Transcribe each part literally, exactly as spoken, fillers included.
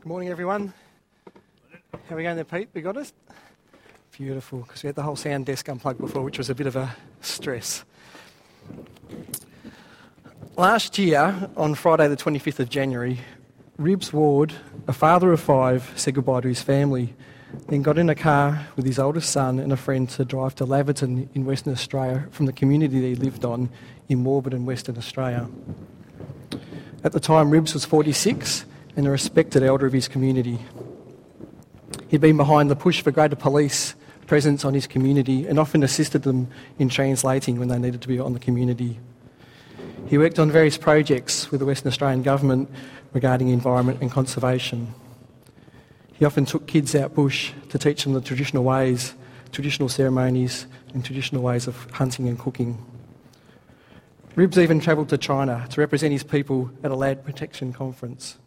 Morning, everyone. How are we going there, Pete? We got it? Beautiful, because we had the whole sound desk unplugged before, which was a bit of a stress. Last year, on Friday the twenty-fifth of January, Ribs Ward, a father of five, said goodbye to his family, then got in a car with his oldest son and a friend to drive to Laverton in Western Australia from the community they lived on in Warburton, Western Australia. At the time, Ribs was forty-six and a respected elder of his community. He'd been behind the push for greater police presence on his community and often assisted them in translating when they needed to be on the community. He worked on various projects with the Western Australian Government regarding environment and conservation. He often took kids out bush to teach them the traditional ways, traditional ceremonies and traditional ways of hunting and cooking. Ribs even travelled to China to represent his people at a land protection conference.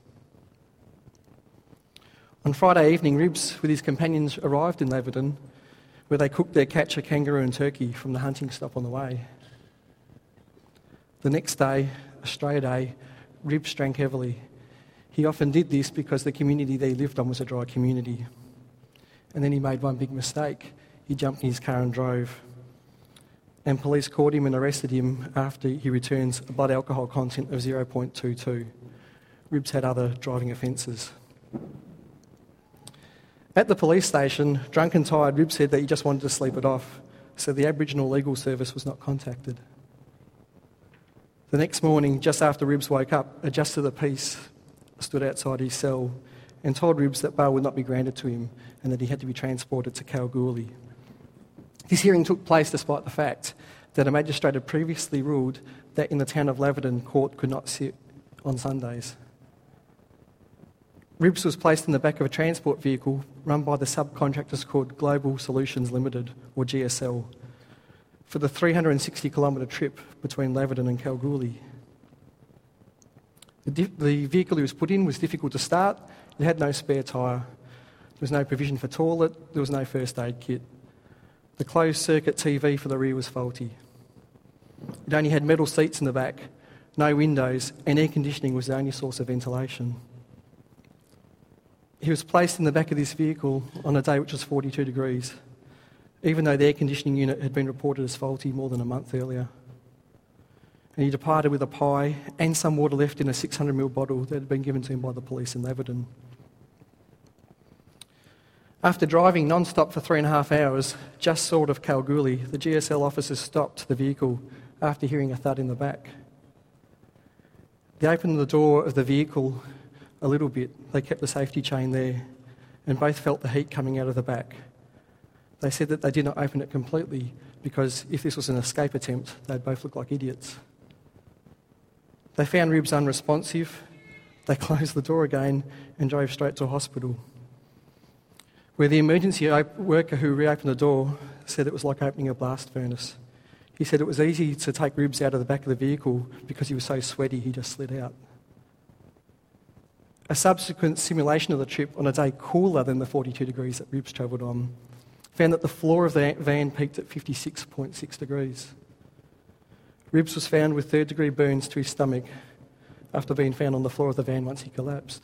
On Friday evening, Ribs with his companions arrived in Laverton, where they cooked their catch of kangaroo and turkey from the hunting stop on the way. The next day, Australia Day, Ribs drank heavily. He often did this because the community they lived on was a dry community. And then he made one big mistake. He jumped in his car and drove. And police caught him and arrested him after he returns a blood alcohol content of zero point two two. Ribs had other driving offences. At the police station, drunk and tired, Ribs said that he just wanted to sleep it off, so the Aboriginal Legal Service was not contacted. The next morning, just after Ribs woke up, a Justice of the Peace stood outside his cell and told Ribs that bail would not be granted to him and that he had to be transported to Kalgoorlie. This hearing took place despite the fact that a magistrate had previously ruled that in the town of Laverton, court could not sit on Sundays. Ribs was placed in the back of a transport vehicle run by the subcontractors called Global Solutions Limited, or G S L, for the three hundred sixty kilometre trip between Laverton and Kalgoorlie. The, di- the vehicle he was put in was difficult to start. It had no spare tyre. There was no provision for toilet. There was no first aid kit. The closed-circuit T V for the rear was faulty. It only had metal seats in the back, no windows, and air conditioning was the only source of ventilation. He was placed in the back of this vehicle on a day which was forty-two degrees, even though the air conditioning unit had been reported as faulty more than a month earlier. And he departed with a pie and some water left in a six hundred milliliter bottle that had been given to him by the police in Laverton. After driving non-stop for three and a half hours, just short of Kalgoorlie, the G S L officers stopped the vehicle after hearing a thud in the back. They opened the door of the vehicle a little bit. They kept the safety chain there and both felt the heat coming out of the back. They said that they did not open it completely because if this was an escape attempt, they'd both look like idiots. They found Ribs unresponsive. They closed the door again and drove straight to a hospital, where the emergency op- worker who reopened the door said it was like opening a blast furnace. He said it was easy to take Ribs out of the back of the vehicle because he was so sweaty he just slid out. A subsequent simulation of the trip on a day cooler than the forty-two degrees that Ribs travelled on found that the floor of the van peaked at fifty-six point six degrees. Ribs was found with third-degree burns to his stomach after being found on the floor of the van once he collapsed.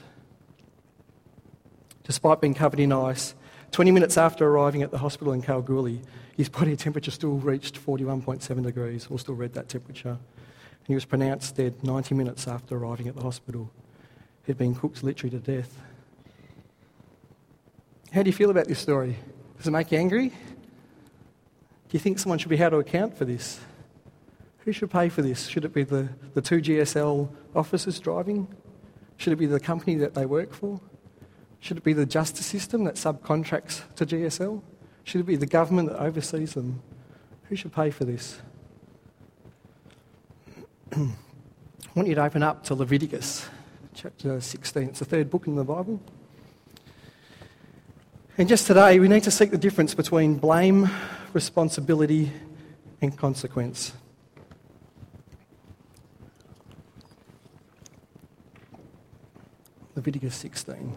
Despite being covered in ice, twenty minutes after arriving at the hospital in Kalgoorlie, his body temperature still reached forty-one point seven degrees, or still read that temperature, and he was pronounced dead ninety minutes after arriving at the hospital. He'd been cooked literally to death. How do you feel about this story? Does it make you angry? Do you think someone should be held to account for this? Who should pay for this? Should it be the, the two G S L officers driving? Should it be the company that they work for? Should it be the justice system that subcontracts to G S L? Should it be the government that oversees them? Who should pay for this? I want you to open up to Leviticus chapter sixteen. It's the third book in the Bible. And just today, we need to seek the difference between blame, responsibility, and consequence. Leviticus sixteen.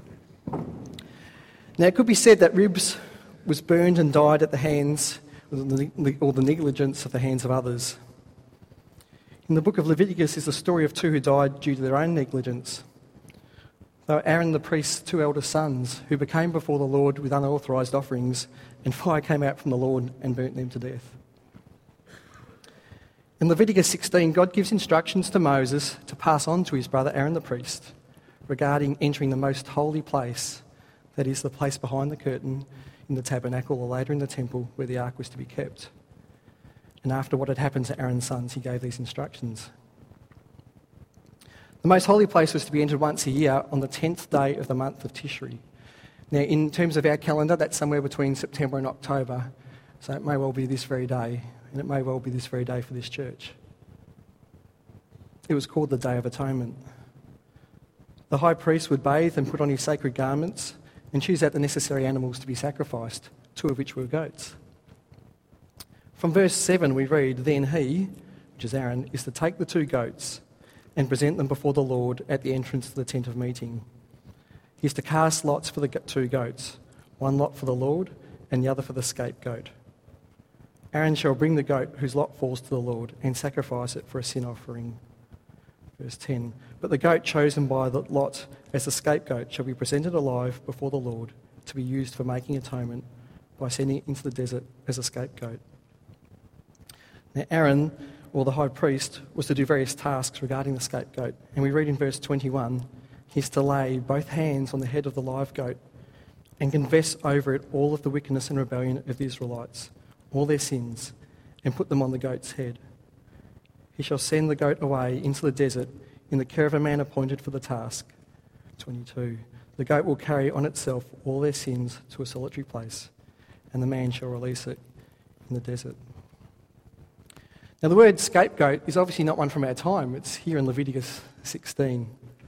Now, it could be said that Ribs was burned and died at the hands, or the negligence of the hands of others. In the book of Leviticus is the story of two who died due to their own negligence. They were Aaron the priest's two eldest sons, who became before the Lord with unauthorised offerings, and fire came out from the Lord and burnt them to death. In Leviticus sixteen, God gives instructions to Moses to pass on to his brother Aaron the priest regarding entering the most holy place, that is, the place behind the curtain in the tabernacle or later in the temple where the ark was to be kept. And after what had happened to Aaron's sons, he gave these instructions. The most holy place was to be entered once a year on the tenth day of the month of Tishri. Now, in terms of our calendar, that's somewhere between September and October, so it may well be this very day, and it may well be this very day for this church. It was called the Day of Atonement. The high priest would bathe and put on his sacred garments and choose out the necessary animals to be sacrificed, two of which were goats. From verse seven we read, "Then he," which is Aaron, "is to take the two goats and present them before the Lord at the entrance to the tent of meeting. He is to cast lots for the two goats, one lot for the Lord and the other for the scapegoat. Aaron shall bring the goat whose lot falls to the Lord and sacrifice it for a sin offering." Verse ten, "But the goat chosen by the lot as the scapegoat shall be presented alive before the Lord to be used for making atonement by sending it into the desert as a scapegoat." Now Aaron, or the high priest, was to do various tasks regarding the scapegoat. And we read in verse twenty-one, he's to lay both hands on the head of the live goat and confess over it all of the wickedness and rebellion of the Israelites, all their sins, and put them on the goat's head. He shall send the goat away into the desert in the care of a man appointed for the task. twenty-two, the goat will carry on itself all their sins to a solitary place, and the man shall release it in the desert. Now, the word scapegoat is obviously not one from our time. It's here in Leviticus sixteen.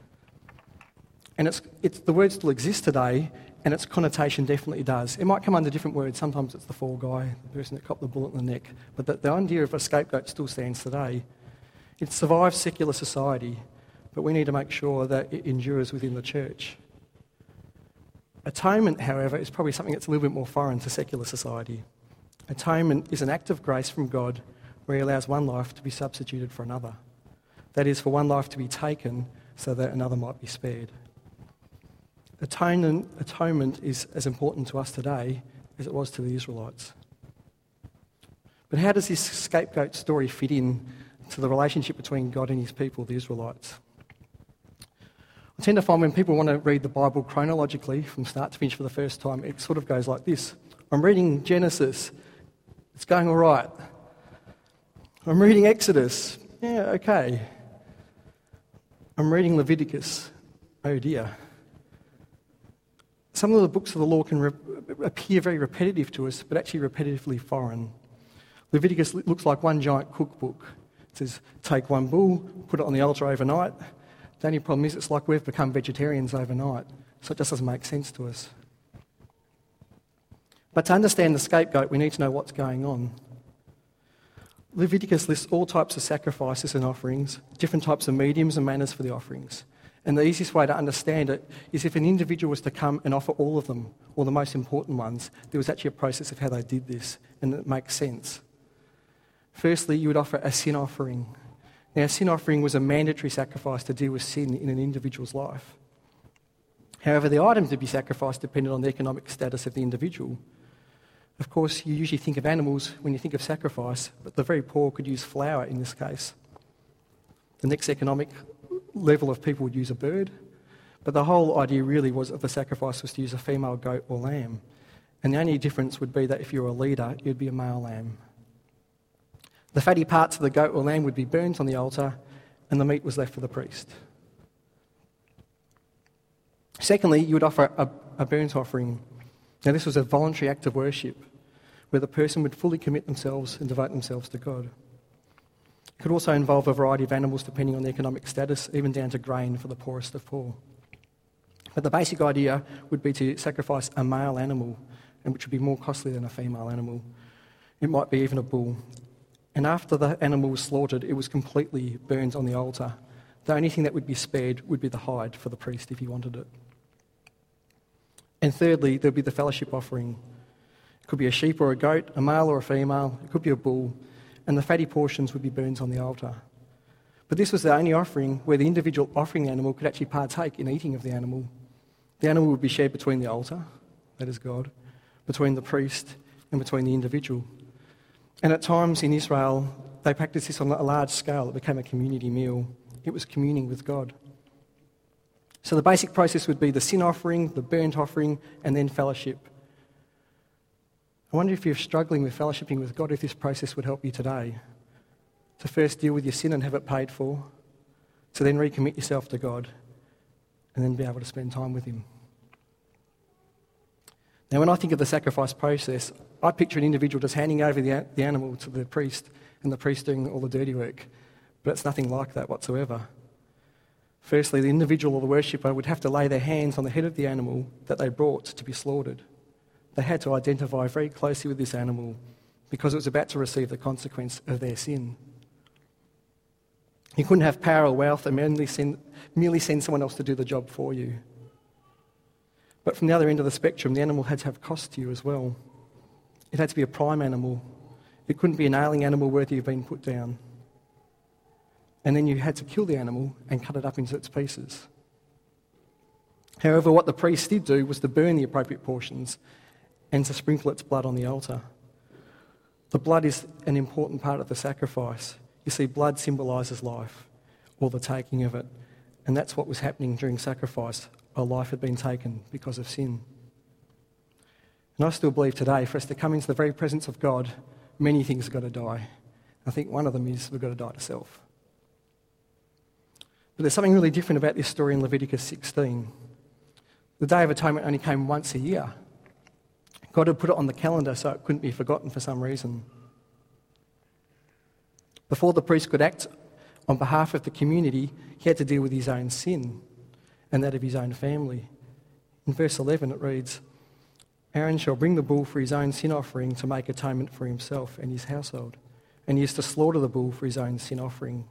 And it's, it's, the word still exists today, and its connotation definitely does. It might come under different words. Sometimes it's the fall guy, the person that copped the bullet in the neck. But the, the idea of a scapegoat still stands today. It survives secular society, but we need to make sure that it endures within the church. Atonement, however, is probably something that's a little bit more foreign to secular society. Atonement is an act of grace from God where he allows one life to be substituted for another. That is, for one life to be taken so that another might be spared. Atonement, atonement is as important to us today as it was to the Israelites. But how does this scapegoat story fit in to the relationship between God and his people, the Israelites? I tend to find when people want to read the Bible chronologically from start to finish for the first time, it sort of goes like this. I'm reading Genesis. It's going all right. I'm reading Exodus. Yeah, okay. I'm reading Leviticus. Oh dear. Some of the books of the law can re- appear very repetitive to us, but actually repetitively foreign. Leviticus looks like one giant cookbook. It says, take one bull, put it on the altar overnight. The only problem is it's like we've become vegetarians overnight, so it just doesn't make sense to us. But to understand the scapegoat, we need to know what's going on. Leviticus lists all types of sacrifices and offerings, different types of mediums and manners for the offerings. And the easiest way to understand it is if an individual was to come and offer all of them, or the most important ones, there was actually a process of how they did this, and it makes sense. Firstly, you would offer a sin offering. Now, a sin offering was a mandatory sacrifice to deal with sin in an individual's life. However, the items to be sacrificed depended on the economic status of the individual. Of course, you usually think of animals when you think of sacrifice, but the very poor could use flour in this case. The next economic level of people would use a bird, but the whole idea really was of the sacrifice was to use a female goat or lamb. And the only difference would be that if you were a leader, it would be a male lamb. The fatty parts of the goat or lamb would be burnt on the altar, and the meat was left for the priest. Secondly, you would offer a, a burnt offering. Now, this was a voluntary act of worship where the person would fully commit themselves and devote themselves to God. It could also involve a variety of animals depending on the economic status, even down to grain for the poorest of poor. But the basic idea would be to sacrifice a male animal, and which would be more costly than a female animal. It might be even a bull. And after the animal was slaughtered, it was completely burned on the altar. The only thing that would be spared would be the hide for the priest if he wanted it. And thirdly, there would be the fellowship offering. It could be a sheep or a goat, a male or a female. It could be a bull. And the fatty portions would be burned on the altar. But this was the only offering where the individual offering the animal could actually partake in eating of the animal. The animal would be shared between the altar, that is God, between the priest and between the individual. And at times in Israel, they practiced this on a large scale. It became a community meal. It was communing with God. So the basic process would be the sin offering, the burnt offering, and then fellowship. I wonder if you're struggling with fellowshipping with God, if this process would help you today. To first deal with your sin and have it paid for, to then recommit yourself to God, and then be able to spend time with Him. Now, when I think of the sacrifice process, I picture an individual just handing over the, the animal to the priest, and the priest doing all the dirty work. But it's nothing like that whatsoever. Firstly, the individual or the worshipper would have to lay their hands on the head of the animal that they brought to be slaughtered. They had to identify very closely with this animal because it was about to receive the consequence of their sin. You couldn't have power or wealth and merely send, merely send someone else to do the job for you. But from the other end of the spectrum, the animal had to have cost to you as well. It had to be a prime animal. It couldn't be an ailing animal worthy of being put down. And then you had to kill the animal and cut it up into its pieces. However, what the priest did do was to burn the appropriate portions and to sprinkle its blood on the altar. The blood is an important part of the sacrifice. You see, blood symbolises life, or the taking of it. And that's what was happening during sacrifice. A life had been taken because of sin. And I still believe today, for us to come into the very presence of God, many things have got to die. I think one of them is we've got to die to self. But there's something really different about this story in Leviticus sixteen. The Day of Atonement only came once a year. God had put it on the calendar so it couldn't be forgotten for some reason. Before the priest could act on behalf of the community, he had to deal with his own sin and that of his own family. In verse eleven it reads, Aaron shall bring the bull for his own sin offering to make atonement for himself and his household, and he is to slaughter the bull for his own sin offering.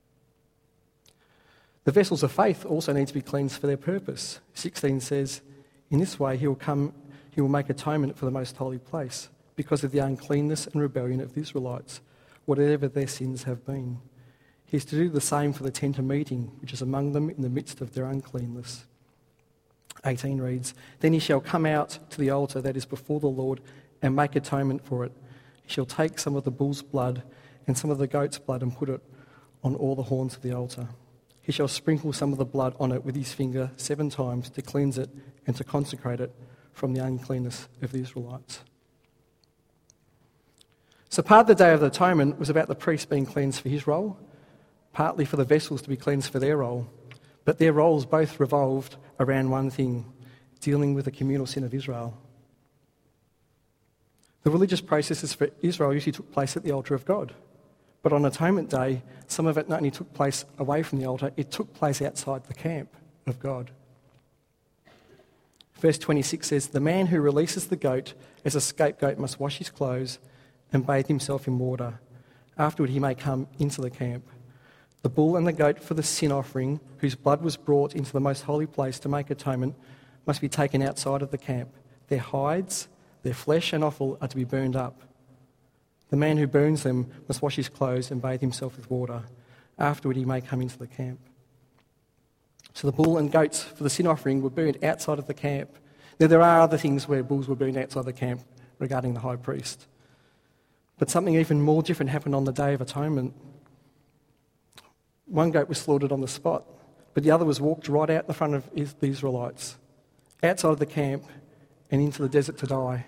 The vessels of faith also need to be cleansed for their purpose. sixteen says, in this way he will come, he will make atonement for the most holy place because of the uncleanness and rebellion of the Israelites, whatever their sins have been. He is to do the same for the tent of meeting, which is among them in the midst of their uncleanness. eighteen reads, then he shall come out to the altar that is before the Lord and make atonement for it. He shall take some of the bull's blood and some of the goat's blood and put it on all the horns of the altar. He shall sprinkle some of the blood on it with his finger seven times to cleanse it and to consecrate it from the uncleanness of the Israelites. So part of the Day of the Atonement was about the priest being cleansed for his role, partly for the vessels to be cleansed for their role. But their roles both revolved around one thing, dealing with the communal sin of Israel. The religious processes for Israel usually took place at the altar of God. But on Atonement Day, some of it not only took place away from the altar, it took place outside the camp of God. Verse twenty-six says, the man who releases the goat as a scapegoat must wash his clothes and bathe himself in water. Afterward he may come into the camp. The bull and the goat for the sin offering, whose blood was brought into the most holy place to make atonement, must be taken outside of the camp. Their hides, their flesh and offal are to be burned up. The man who burns them must wash his clothes and bathe himself with water. Afterward he may come into the camp. So the bull and goats for the sin offering were burned outside of the camp. Now there are other things where bulls were burned outside the camp regarding the high priest. But something even more different happened on the Day of Atonement. One goat was slaughtered on the spot, but the other was walked right out the front of the Israelites, outside of the camp and into the desert to die.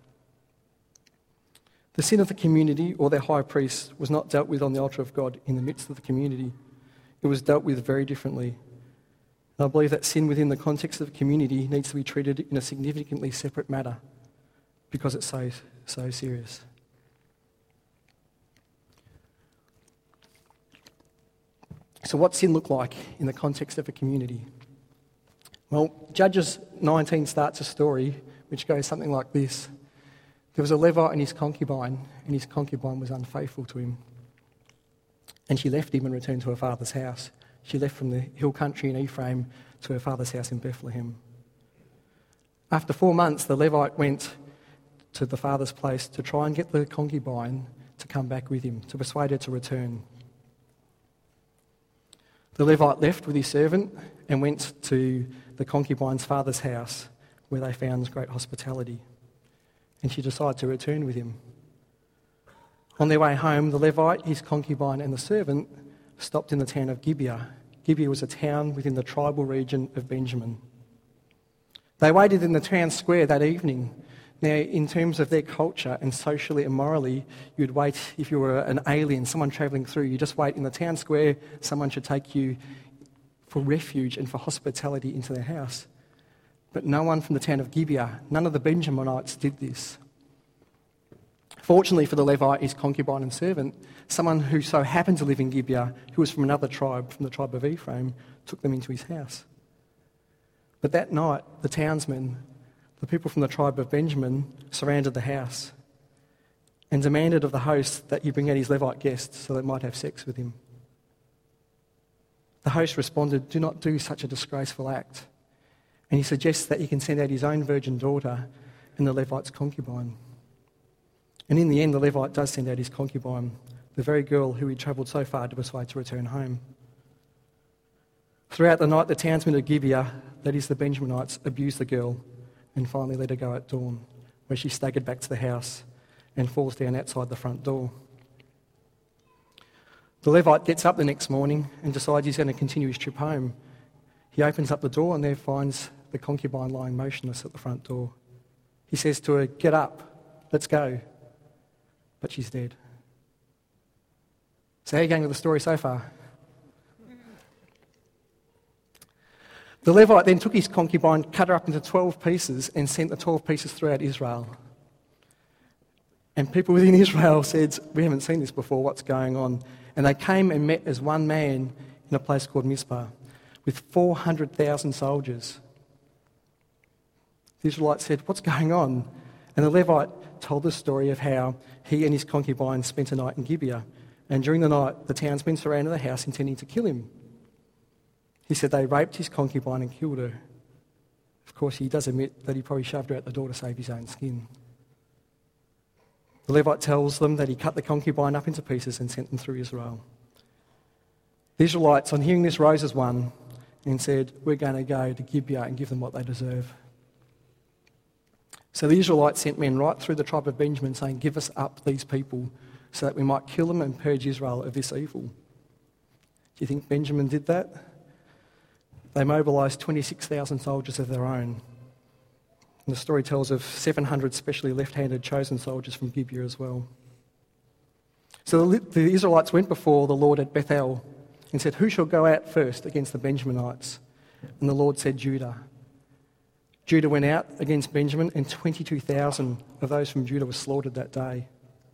The sin of the community or their high priest was not dealt with on the altar of God in the midst of the community. It was dealt with very differently. And I believe that sin within the context of the community needs to be treated in a significantly separate matter because it's so, so serious. So what sin look like in the context of a community? Well, Judges nineteen starts a story which goes something like this. There was a Levite and his concubine, and his concubine was unfaithful to him. And she left him and returned to her father's house. She left from the hill country in Ephraim to her father's house in Bethlehem. After four months, the Levite went to the father's place to try and get the concubine to come back with him, to persuade her to return. The Levite left with his servant and went to the concubine's father's house, where they found great hospitality. And she decided to return with him. On their way home, the Levite, his concubine, and the servant stopped in the town of Gibeah. Gibeah was a town within the tribal region of Benjamin. They waited in the town square that evening. Now, in terms of their culture and socially and morally, you'd wait if you were an alien, someone travelling through. You just wait in the town square. Someone should take you for refuge and for hospitality into their house. But no one from the town of Gibeah, none of the Benjaminites did this. Fortunately for the Levite, his concubine and servant, someone who so happened to live in Gibeah, who was from another tribe, from the tribe of Ephraim, took them into his house. But that night, the townsmen, the people from the tribe of Benjamin, surrounded the house and demanded of the host that he bring out his Levite guests so they might have sex with him. The host responded, "Do not do such a disgraceful act." And he suggests that he can send out his own virgin daughter and the Levite's concubine. And in the end, the Levite does send out his concubine, the very girl who he travelled so far to persuade to return home. Throughout the night, the townsmen of Gibeah, that is the Benjaminites, abused the girl and finally let her go at dawn, where she staggered back to the house and falls down outside the front door. The Levite gets up the next morning and decides he's going to continue his trip home. He opens up the door and there finds the concubine lying motionless at the front door. He says to her, "Get up, let's go." But she's dead. So how are you going with the story so far? The Levite then took his concubine, cut her up into twelve pieces and sent the twelve pieces throughout Israel. And people within Israel said, "We haven't seen this before, what's going on?" And they came and met as one man in a place called Mizpah with four hundred thousand soldiers. The Israelites said, "What's going on?" And the Levite told the story of how he and his concubine spent a night in Gibeah. And during the night, the townsmen surrounded the house intending to kill him. He said they raped his concubine and killed her. Of course, he does admit that he probably shoved her out the door to save his own skin. The Levite tells them that he cut the concubine up into pieces and sent them through Israel. The Israelites, on hearing this, rose as one and said, "We're going to go to Gibeah and give them what they deserve." So the Israelites sent men right through the tribe of Benjamin saying, "Give us up these people so that we might kill them and purge Israel of this evil." Do you think Benjamin did that? They mobilised twenty-six thousand soldiers of their own. And the story tells of seven hundred specially left-handed chosen soldiers from Gibeah as well. So the, the Israelites went before the Lord at Bethel and said, "Who shall go out first against the Benjaminites?" And the Lord said, "Judah." Judah went out against Benjamin, and twenty-two thousand of those from Judah were slaughtered that day.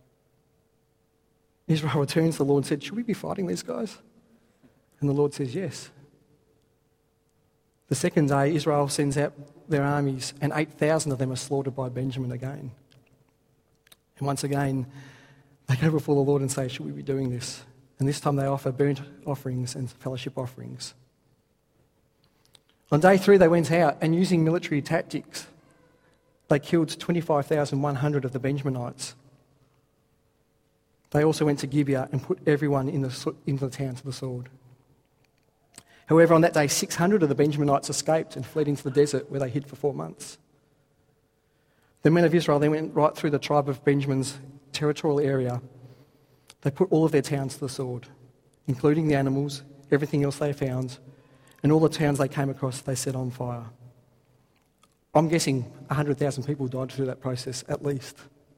Israel returns to the Lord and said, "Should we be fighting these guys?" And the Lord says, "Yes." The second day, Israel sends out their armies, and eight thousand of them are slaughtered by Benjamin again. And once again, they go before the Lord and say, "Should we be doing this?" And this time they offer burnt offerings and fellowship offerings. On day three, they went out, and using military tactics, they killed twenty-five thousand one hundred of the Benjaminites. They also went to Gibeah and put everyone in the, into the town to the sword. However, on that day, six hundred of the Benjaminites escaped and fled into the desert where they hid for four months. The men of Israel then went right through the tribe of Benjamin's territorial area. They put all of their towns to the sword, including the animals, everything else they found, and all the towns they came across they set on fire. I'm guessing one hundred thousand people died through that process at least.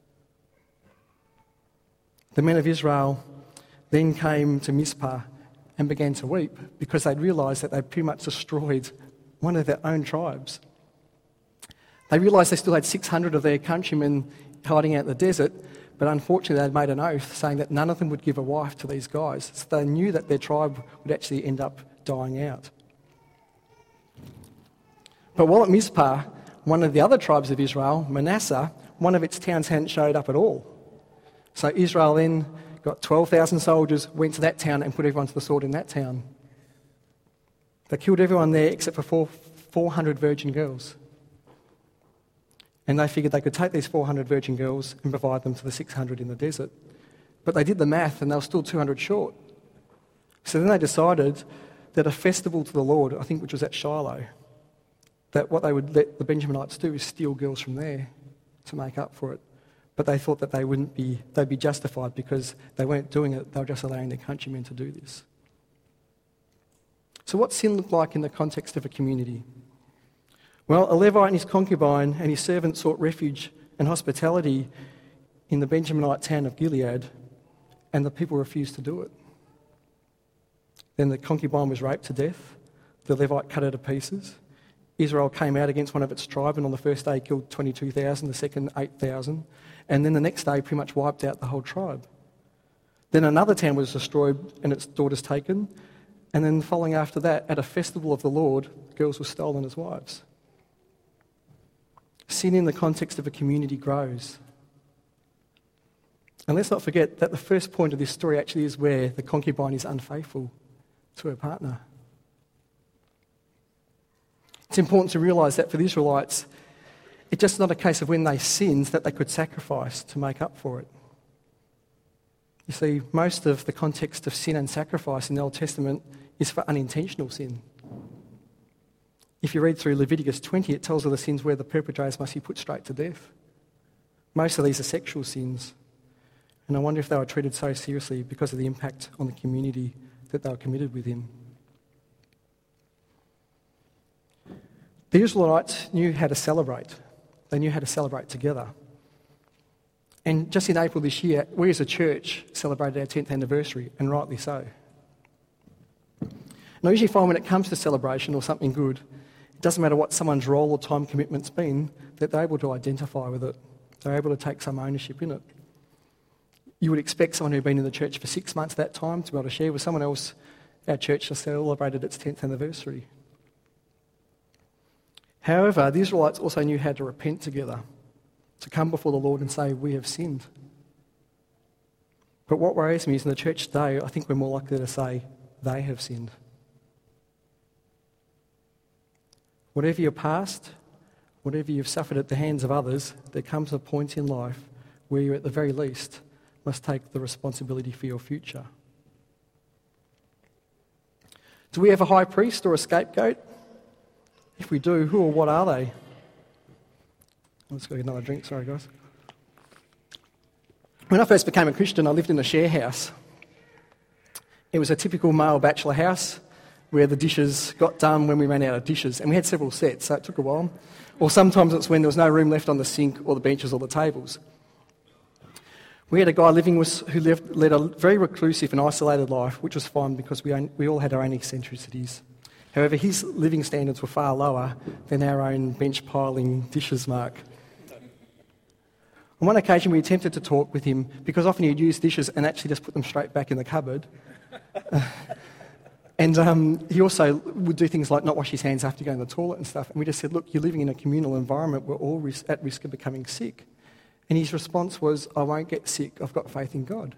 The men of Israel then came to Mizpah and began to weep because they'd realised that they'd pretty much destroyed one of their own tribes. They realised they still had six hundred of their countrymen hiding out in the desert, but unfortunately they'd made an oath saying that none of them would give a wife to these guys. So they knew that their tribe would actually end up dying out. But while at Mizpah, one of the other tribes of Israel, Manasseh, one of its towns hadn't showed up at all. So Israel then got twelve thousand soldiers, went to that town and put everyone to the sword in that town. They killed everyone there except for four, four hundred virgin girls. And they figured they could take these four hundred virgin girls and provide them to the six hundred in the desert. But they did the math and they were still two hundred short. So then they decided that a festival to the Lord, I think which was at Shiloh, that what they would let the Benjaminites do is steal girls from there to make up for it. But they thought that they wouldn't be, they'd be justified because they weren't doing it, they were just allowing their countrymen to do this. So what sin looked like in the context of a community? Well, a Levite and his concubine and his servant sought refuge and hospitality in the Benjaminite town of Gilead, and the people refused to do it. Then the concubine was raped to death, the Levite cut her to pieces. Israel came out against one of its tribe, and on the first day killed twenty-two thousand, the second eight thousand, and then the next day pretty much wiped out the whole tribe. Then another town was destroyed and its daughters taken, and then following after that, at a festival of the Lord, girls were stolen as wives. Sin in the context of a community grows. And let's not forget that the first point of this story actually is where the concubine is unfaithful to her partner. It's important to realise that for the Israelites, it's just not a case of when they sinned that they could sacrifice to make up for it. You see, most of the context of sin and sacrifice in the Old Testament is for unintentional sin. If you read through Leviticus twenty, it tells of the sins where the perpetrators must be put straight to death. Most of these are sexual sins. And I wonder if they were treated so seriously because of the impact on the community that they were committed within. The Israelites knew how to celebrate. They knew how to celebrate together. And just in April this year, we as a church celebrated our tenth anniversary, and rightly so. And I usually find when it comes to celebration or something good, it doesn't matter what someone's role or time commitment's been, that they're able to identify with it. They're able to take some ownership in it. You would expect someone who'd been in the church for six months that time to be able to share with someone else. Our church just celebrated its tenth anniversary. However, the Israelites also knew how to repent together, to come before the Lord and say, we have sinned. But what worries me is in the church today, I think we're more likely to say, they have sinned. Whatever your past, whatever you've suffered at the hands of others, there comes a point in life where you, at the very least, must take the responsibility for your future. Do we have a high priest or a scapegoat? If we do, who or what are they? Let's go get another drink, sorry guys. When I first became a Christian, I lived in a share house. It was a typical male bachelor house where the dishes got done when we ran out of dishes, and we had several sets, so it took a while. Or sometimes it's when there was no room left on the sink or the benches or the tables. We had a guy living with who lived, led a very reclusive and isolated life, which was fine because we, own, we all had our own eccentricities. However, his living standards were far lower than our own bench-piling dishes mark. On one occasion, we attempted to talk with him because often he'd use dishes and actually just put them straight back in the cupboard. Uh, and um, he also would do things like not wash his hands after going to the toilet and stuff. And we just said, look, you're living in a communal environment. We're all ris- at risk of becoming sick. And his response was, I won't get sick. I've got faith in God.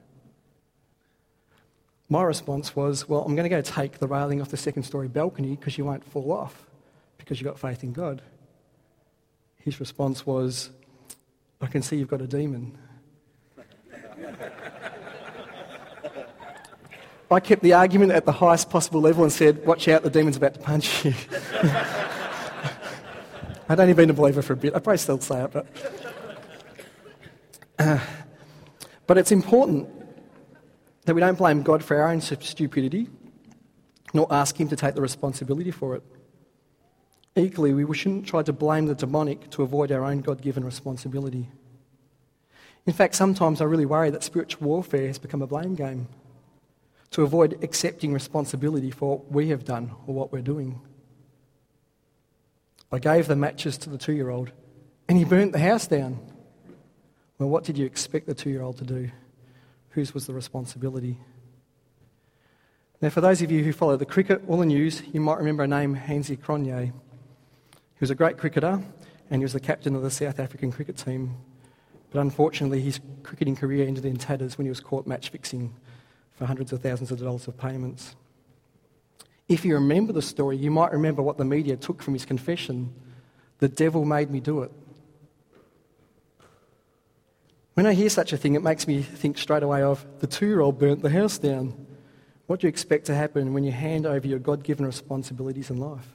My response was, well, I'm going to go take the railing off the second story balcony because you won't fall off because you've got faith in God. His response was, I can see you've got a demon. I kept the argument at the highest possible level and said, watch out, the demon's about to punch you. I'd only been a believer for a bit. I'd probably still say it, but... Uh, but it's important that we don't blame God for our own stupidity, nor ask him to take the responsibility for it. Equally, we shouldn't try to blame the demonic to avoid our own God-given responsibility. In fact, sometimes I really worry that spiritual warfare has become a blame game, to avoid accepting responsibility for what we have done or what we're doing. I gave the matches to the two-year-old, and he burnt the house down. Well, what did you expect the two-year-old to do? Whose was the responsibility? Now, for those of you who follow the cricket or the news, you might remember a name, Hansie Cronje. He was a great cricketer, and he was the captain of the South African cricket team. But unfortunately, his cricketing career ended in tatters when he was caught match-fixing for hundreds of thousands of dollars of payments. If you remember the story, you might remember what the media took from his confession. The devil made me do it. When I hear such a thing, it makes me think straight away of the two-year-old burnt the house down. What do you expect to happen when you hand over your God-given responsibilities in life?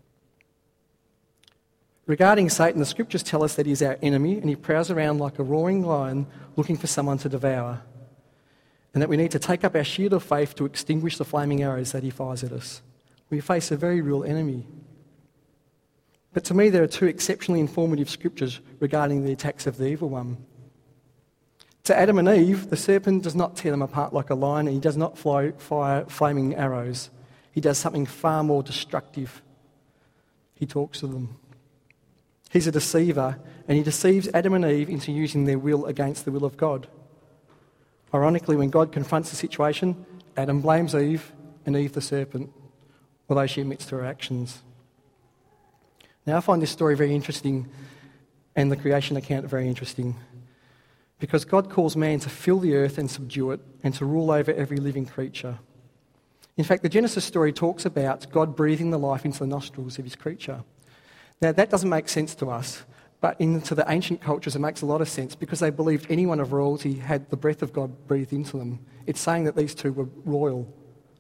Regarding Satan, the scriptures tell us that he's our enemy and he prowls around like a roaring lion looking for someone to devour, and that we need to take up our shield of faith to extinguish the flaming arrows that he fires at us. We face a very real enemy. But to me, there are two exceptionally informative scriptures regarding the attacks of the evil one. To Adam and Eve, the serpent does not tear them apart like a lion, and he does not fly, fire flaming arrows. He does something far more destructive. He talks to them. He's a deceiver, and he deceives Adam and Eve into using their will against the will of God. Ironically, when God confronts the situation, Adam blames Eve and Eve the serpent, although she admits to her actions. Now, I find this story very interesting and the creation account very interesting, because God calls man to fill the earth and subdue it and to rule over every living creature. In fact, the Genesis story talks about God breathing the life into the nostrils of his creature. Now, that doesn't make sense to us, but into the ancient cultures it makes a lot of sense because they believed anyone of royalty had the breath of God breathed into them. It's saying that these two were royal.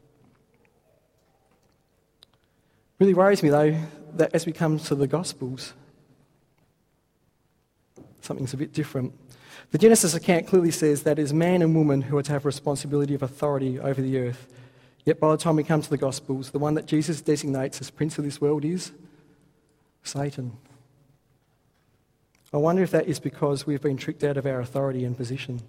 Really worries me, though, that as we come to the Gospels, something's a bit different. The Genesis account clearly says that it is man and woman who are to have responsibility of authority over the earth. Yet by the time we come to the Gospels, the one that Jesus designates as prince of this world is Satan. I wonder if that is because we've been tricked out of our authority and position.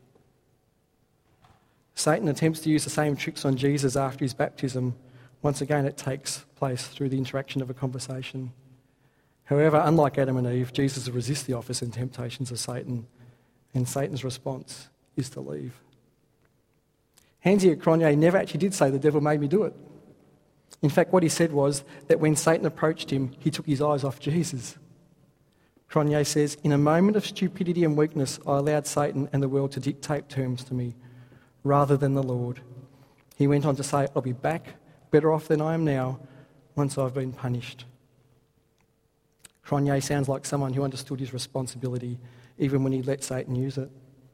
Satan attempts to use the same tricks on Jesus after his baptism. Once again, it takes place through the interaction of a conversation. However, unlike Adam and Eve, Jesus resists the offers and temptations of Satan, and Satan's response is to leave. Hansi Cronje never actually did say the devil made me do it. In fact, what he said was that when Satan approached him, he took his eyes off Jesus. Cronje says, "In a moment of stupidity and weakness, I allowed Satan and the world to dictate terms to me, rather than the Lord." He went on to say, "I'll be back, better off than I am now, once I've been punished." Cronje sounds like someone who understood his responsibility, even when he let Satan use it.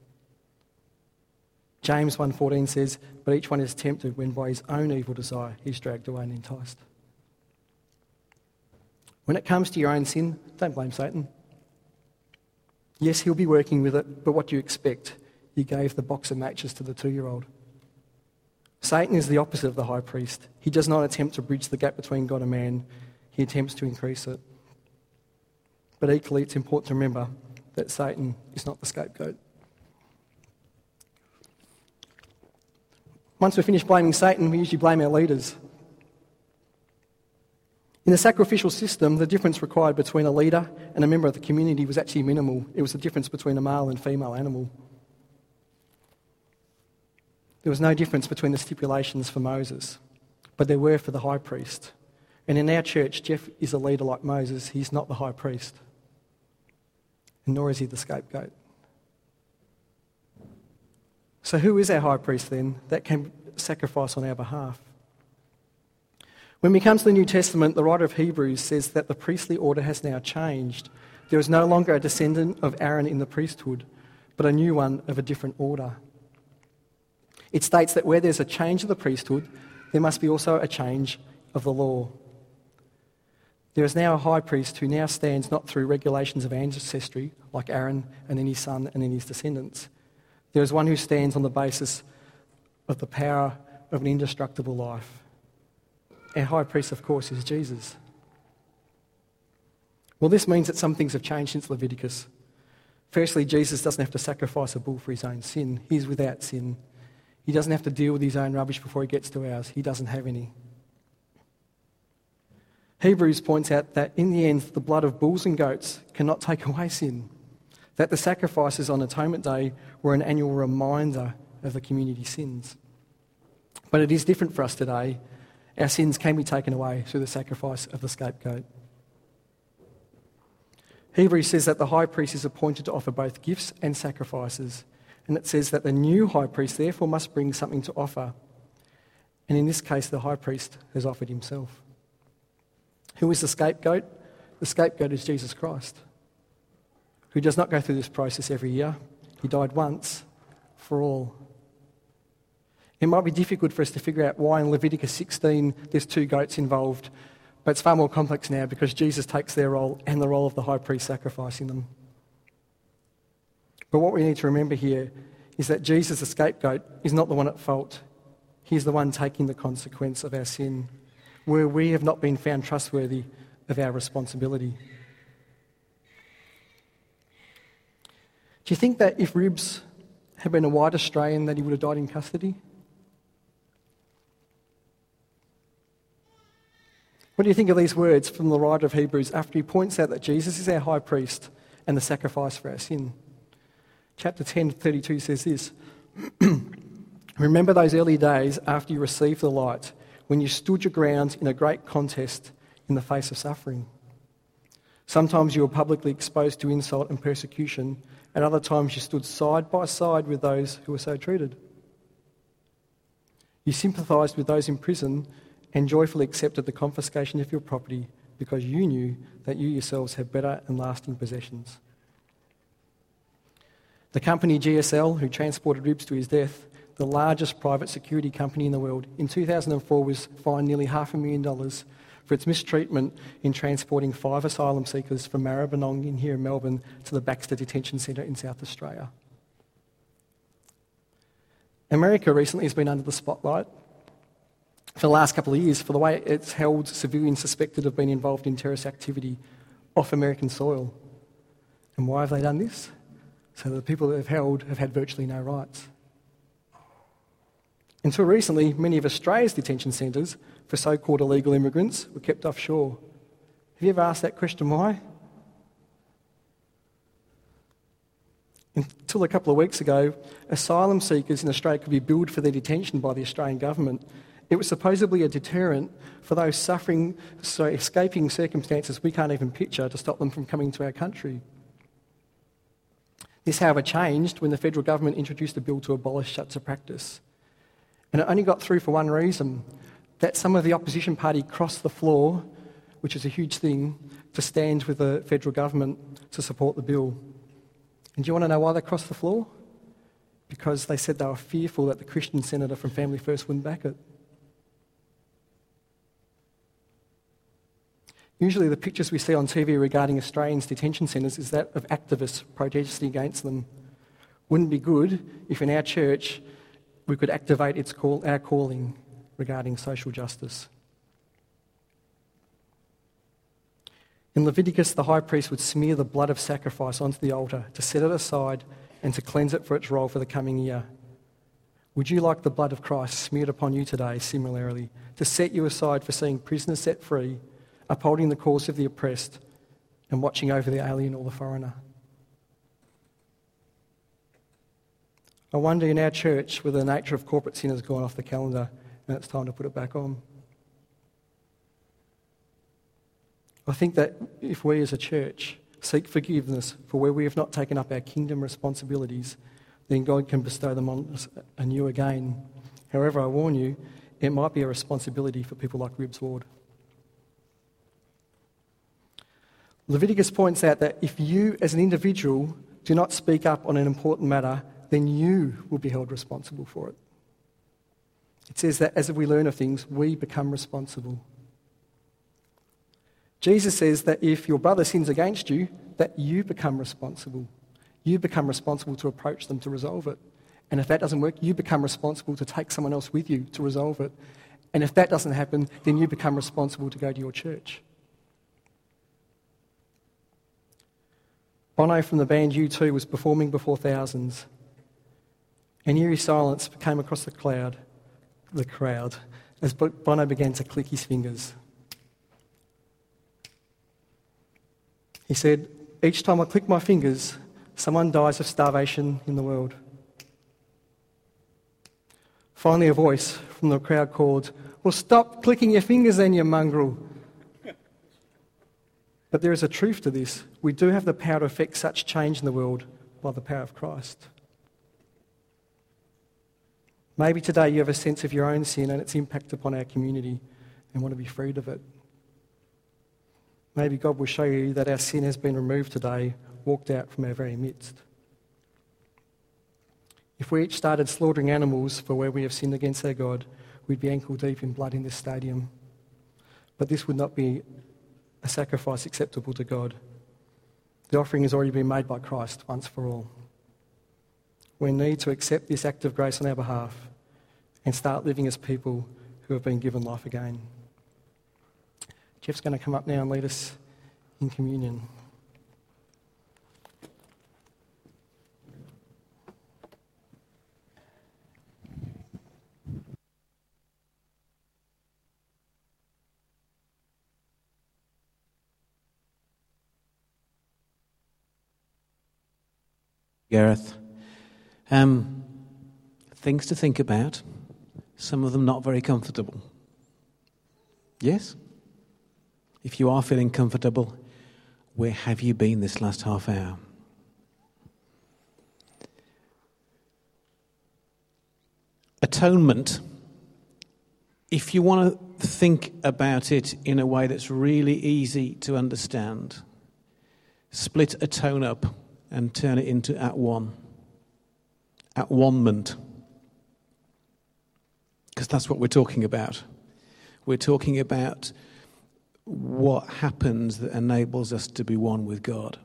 James one fourteen says, "But each one is tempted when by his own evil desire he's dragged away and enticed." When it comes to your own sin, don't blame Satan. Yes, he'll be working with it, but what do you expect? You gave the box of matches to the two-year-old. Satan is the opposite of the high priest. He does not attempt to bridge the gap between God and man. He attempts to increase it. But equally, it's important to remember that Satan is not the scapegoat. Once we finish blaming Satan, we usually blame our leaders. In the sacrificial system, the difference required between a leader and a member of the community was actually minimal. It was the difference between a male and female animal. There was no difference between the stipulations for Moses, but there were for the high priest. And in our church, Jeff is a leader like Moses. He's not the high priest, and nor is he the scapegoat. So who is our high priest then that can sacrifice on our behalf? When we come to the New Testament, the writer of Hebrews says that the priestly order has now changed. There is no longer a descendant of Aaron in the priesthood, but a new one of a different order. It states that where there's a change of the priesthood, there must be also a change of the law. There is now a high priest who now stands not through regulations of ancestry, like Aaron and then his son and then his descendants. There is one who stands on the basis of the power of an indestructible life. Our high priest, of course, is Jesus. Well, this means that some things have changed since Leviticus. Firstly, Jesus doesn't have to sacrifice a bull for his own sin. He's without sin. He doesn't have to deal with his own rubbish before he gets to ours. He doesn't have any. Hebrews points out that in the end, the blood of bulls and goats cannot take away sin. That the sacrifices on Atonement Day were an annual reminder of the community's sins. But it is different for us today. Our sins can be taken away through the sacrifice of the scapegoat. Hebrews says that the high priest is appointed to offer both gifts and sacrifices. And it says that the new high priest therefore must bring something to offer. And in this case, the high priest has offered himself. Who is the scapegoat? The scapegoat is Jesus Christ, who does not go through this process every year. He died once for all. It might be difficult for us to figure out why in Leviticus sixteen there's two goats involved, but it's far more complex now because Jesus takes their role and the role of the high priest sacrificing them. But what we need to remember here is that Jesus, the scapegoat, is not the one at fault. He's the one taking the consequence of our sin, where we have not been found trustworthy of our responsibility. Do you think that if Ribs had been a white Australian that he would have died in custody? What do you think of these words from the writer of Hebrews after he points out that Jesus is our high priest and the sacrifice for our sin? Chapter ten, thirty-two says this, "Remember those early days after you received the light, when you stood your ground in a great contest in the face of suffering. Sometimes you were publicly exposed to insult and persecution, and other times you stood side by side with those who were so treated. You sympathised with those in prison and joyfully accepted the confiscation of your property because you knew that you yourselves had better and lasting possessions." The company G S L, who transported Ribs to his death, the largest private security company in the world, in two thousand four was fined nearly half a million dollars for its mistreatment in transporting five asylum seekers from Maribyrnong in here in Melbourne to the Baxter Detention Centre in South Australia. America recently has been under the spotlight for the last couple of years for the way it's held civilians suspected of being involved in terrorist activity off American soil. And why have they done this? So the people that they've held have had virtually no rights. Until recently, many of Australia's detention centres for so-called illegal immigrants were kept offshore. Have you ever asked that question, why? Until a couple of weeks ago, asylum seekers in Australia could be billed for their detention by the Australian government. It was supposedly a deterrent for those suffering, so escaping circumstances we can't even picture to stop them from coming to our country. This, however, changed when the federal government introduced a bill to abolish such a practice. And it only got through for one reason, that some of the opposition party crossed the floor, which is a huge thing, to stand with the federal government to support the bill. And do you want to know why they crossed the floor? Because they said they were fearful that the Christian senator from Family First wouldn't back it. Usually the pictures we see on T V regarding Australians' detention centres is that of activists protesting against them. Wouldn't it be good if in our church we could activate its call, our calling regarding social justice? In Leviticus, the high priest would smear the blood of sacrifice onto the altar to set it aside and to cleanse it for its role for the coming year. Would you like the blood of Christ smeared upon you today, similarly, to set you aside for seeing prisoners set free, upholding the cause of the oppressed, and watching over the alien or the foreigner? I wonder in our church whether the nature of corporate sin has gone off the calendar and it's time to put it back on. I think that if we as a church seek forgiveness for where we have not taken up our kingdom responsibilities, then God can bestow them on us anew again. However, I warn you, it might be a responsibility for people like Ribs Ward. Leviticus points out that if you as an individual do not speak up on an important matter, then you will be held responsible for it. It says that as we learn of things, we become responsible. Jesus says that if your brother sins against you, that you become responsible. You become responsible to approach them to resolve it. And if that doesn't work, you become responsible to take someone else with you to resolve it. And if that doesn't happen, then you become responsible to go to your church. Bono from the band U two was performing before thousands. An eerie silence came across the cloud, the crowd as Bono began to click his fingers. He said, "Each time I click my fingers, someone dies of starvation in the world." Finally, a voice from the crowd called, "Well, stop clicking your fingers then, you mongrel." But there is a truth to this. We do have the power to effect such change in the world by the power of Christ. Maybe today you have a sense of your own sin and its impact upon our community and want to be freed of it. Maybe God will show you that our sin has been removed today, walked out from our very midst. If we each started slaughtering animals for where we have sinned against our God, we'd be ankle deep in blood in this stadium. But this would not be a sacrifice acceptable to God. The offering has already been made by Christ once for all. We need to accept this act of grace on our behalf and start living as people who have been given life again. Jeff's going to come up now and lead us in communion. Gareth. Um, things to think about, some of them not very comfortable. Yes? If you are feeling comfortable, where have you been this last half hour? Atonement, if you want to think about it in a way that's really easy to understand, split atone up and turn it into at one. At one-ment. Because that's what we're talking about. We're talking about what happens that enables us to be one with God.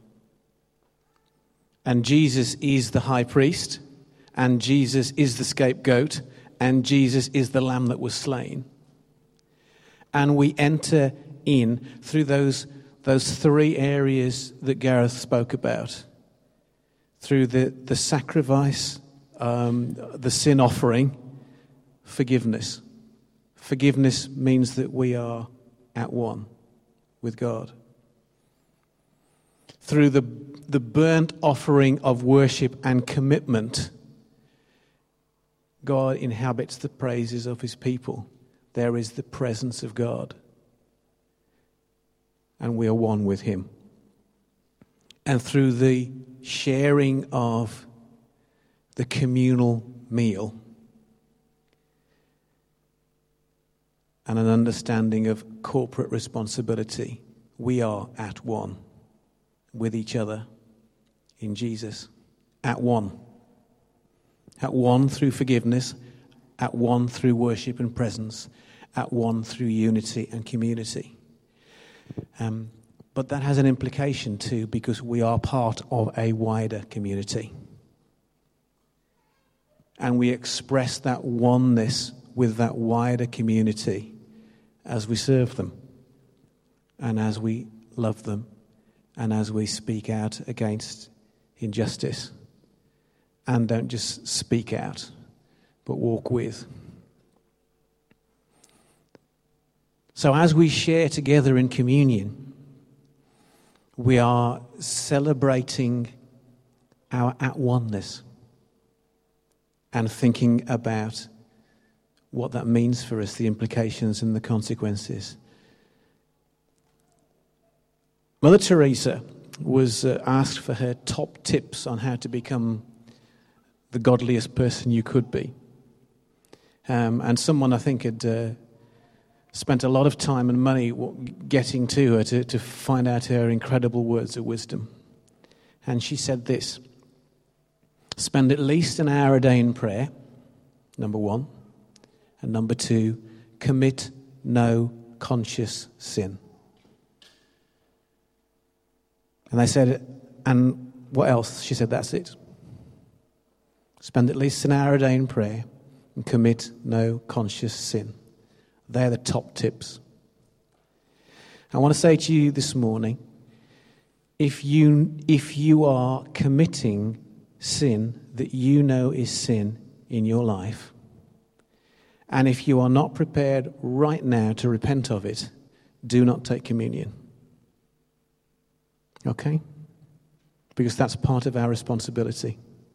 And Jesus is the high priest, and Jesus is the scapegoat, and Jesus is the lamb that was slain. And we enter in through those, those three areas that Gareth spoke about. Through the, the sacrifice, um, the sin offering, forgiveness. Forgiveness means that we are at one with God. Through the, the burnt offering of worship and commitment, God inhabits the praises of his people. There is the presence of God. And we are one with him. And through the sharing of the communal meal and an understanding of corporate responsibility, we are at one with each other in Jesus. At one. At one through forgiveness, at one through worship and presence, at one through unity and community. Um, But that has an implication too, because we are part of a wider community. And we express that oneness with that wider community as we serve them, and as we love them, and as we speak out against injustice. And don't just speak out, but walk with. So as we share together in communion, we are celebrating our at-oneness and thinking about what that means for us, the implications and the consequences. Mother Teresa was uh, asked for her top tips on how to become the godliest person you could be. Um, and someone, I think, had uh, spent a lot of time and money getting to her to, to find out her incredible words of wisdom. And she said this: spend at least an hour a day in prayer, number one. And number two, commit no conscious sin. And they said, and what else? She said, that's it. Spend at least an hour a day in prayer and commit no conscious sin. They're the top tips. I want to say to you this morning, if you if you are committing sin that you know is sin in your life, and if you are not prepared right now to repent of it, do not take communion. Okay? Because that's part of our responsibility.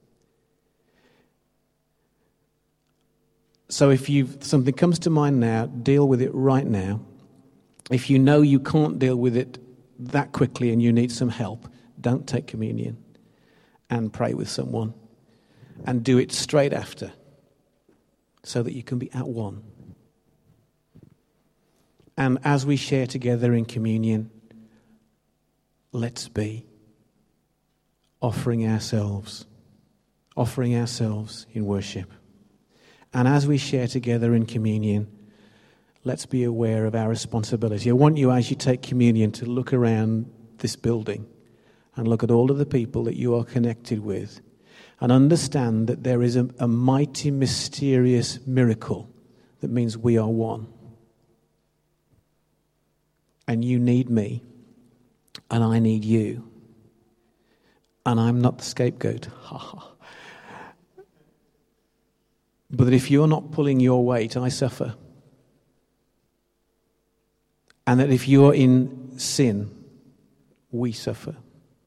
So if you've, something comes to mind now, deal with it right now. If you know you can't deal with it that quickly and you need some help, don't take communion, and pray with someone. And do it straight after, so that you can be at one. And as we share together in communion, let's be offering ourselves, offering ourselves in worship. And as we share together in communion, let's be aware of our responsibility. I want you, as you take communion, to look around this building and look at all of the people that you are connected with and understand that there is a, a mighty, mysterious miracle that means we are one. And you need me, and I need you. And I'm not the scapegoat. But that if you're not pulling your weight, I suffer. And that if you're in sin, we suffer.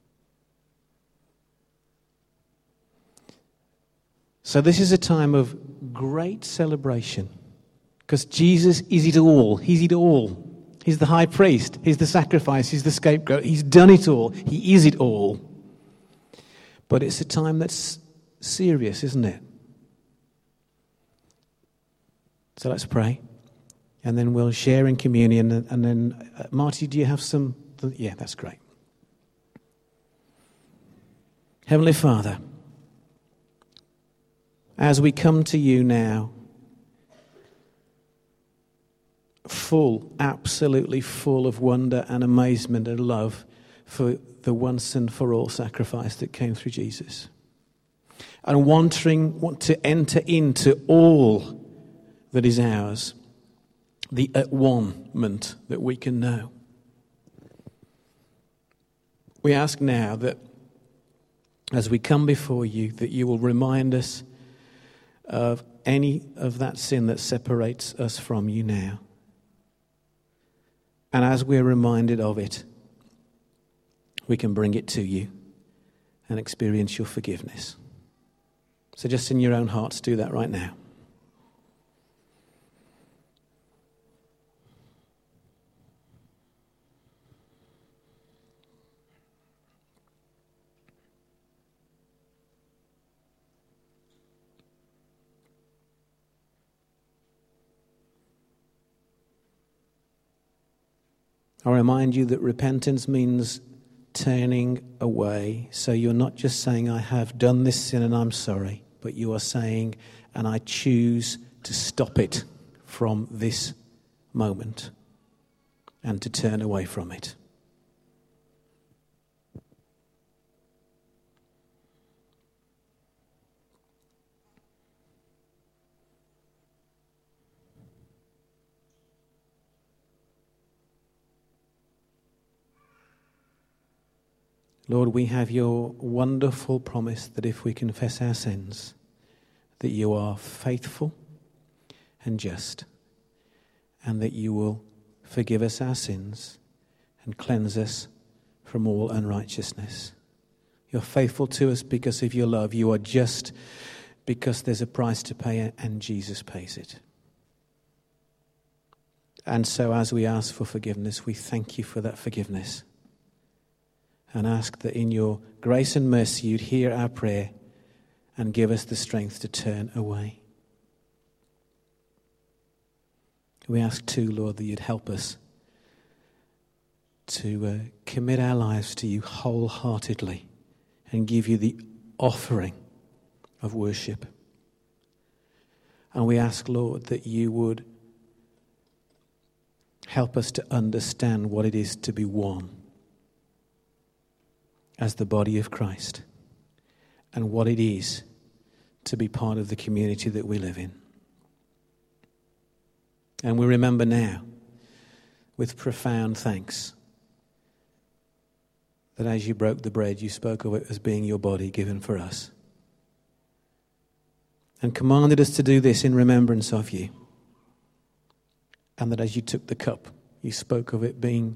So this is a time of great celebration. Because Jesus is it all. He's it all. He's the high priest. He's the sacrifice. He's the scapegoat. He's done it all. He is it all. But it's a time that's serious, isn't it? So let's pray. And then we'll share in communion. And then, uh, Marty, do you have some? Yeah, that's great. Heavenly Father, as we come to you now, full, absolutely full of wonder and amazement and love for the once and for all sacrifice that came through Jesus. And wanting want to enter into all that is ours, the at one-ment that we can know. We ask now that as we come before you, that you will remind us of any of that sin that separates us from you now. And as we're reminded of it, we can bring it to you and experience your forgiveness. So just in your own hearts, do that right now. I remind you that repentance means turning away. So you're not just saying, I have done this sin and I'm sorry, but you are saying, and I choose to stop it from this moment and to turn away from it. Lord, we have your wonderful promise that if we confess our sins, that you are faithful and just, and that you will forgive us our sins and cleanse us from all unrighteousness. You're faithful to us because of your love. You are just because there's a price to pay and Jesus pays it. And so as we ask for forgiveness, we thank you for that forgiveness. And ask that in your grace and mercy you'd hear our prayer and give us the strength to turn away. We ask too, Lord, that you'd help us to uh, commit our lives to you wholeheartedly and give you the offering of worship. And we ask, Lord, that you would help us to understand what it is to be one as the body of Christ, and what it is to be part of the community that we live in. And we remember now, with profound thanks, that as you broke the bread, you spoke of it as being your body given for us, and commanded us to do this in remembrance of you. And that as you took the cup, you spoke of it being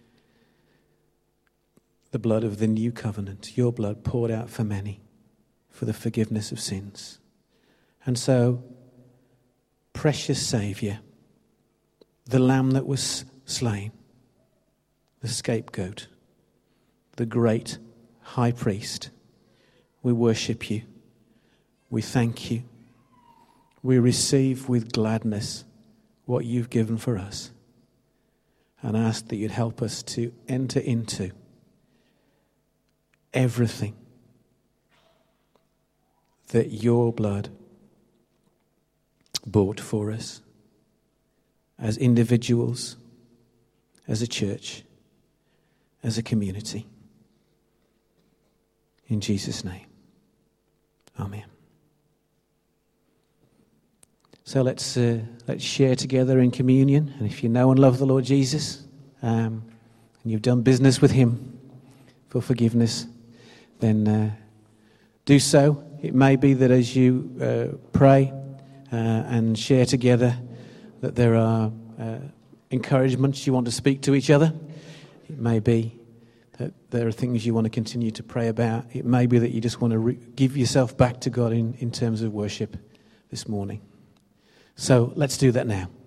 the blood of the new covenant, your blood poured out for many for the forgiveness of sins. And so, precious Saviour, the Lamb that was slain, the scapegoat, the great high priest, we worship you. We thank you. We receive with gladness what you've given for us, and ask that you'd help us to enter into everything that your blood bought for us as individuals, as a church, as a community. In Jesus' name. Amen. So let's uh, let's share together in communion. And if you know and love the Lord Jesus, um, and you've done business with him for forgiveness, then uh, do so. It may be that as you uh, pray uh, and share together, that there are uh, encouragements you want to speak to each other. It may be that there are things you want to continue to pray about. It may be that you just want to re- give yourself back to God in, in terms of worship this morning. So let's do that now.